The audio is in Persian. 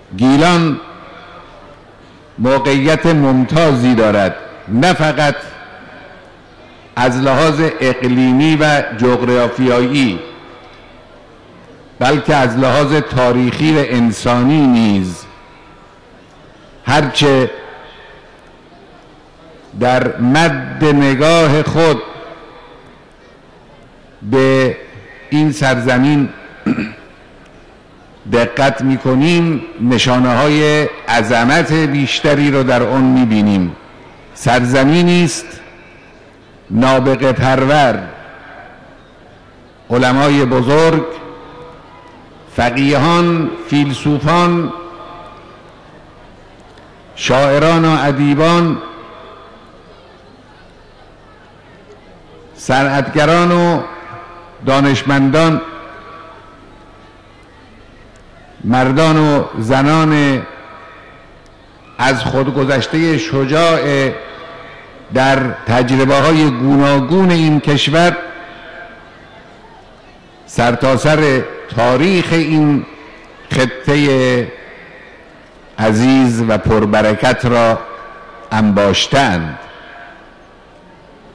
گیلان موقعیت ممتازی دارد، نه فقط از لحاظ اقلیمی و جغرافیایی بلکه از لحاظ تاریخی و انسانی نیز. هرچه در مد نگاه خود به این سرزمین دقت می‌کنیم نشانه‌های عظمت بیشتری رو در آن می‌بینیم. سرزمینی است نابغه پرور، علمای بزرگ، فقیهان، فیلسوفان، شاعران و ادیبان، صنعتگران و دانشمندان، مردان و زنان از خودگذشته شجاع در تجربه‌های گوناگون این کشور سرتاسر تاریخ این خطه عزیز و پربرکت را انباشتند.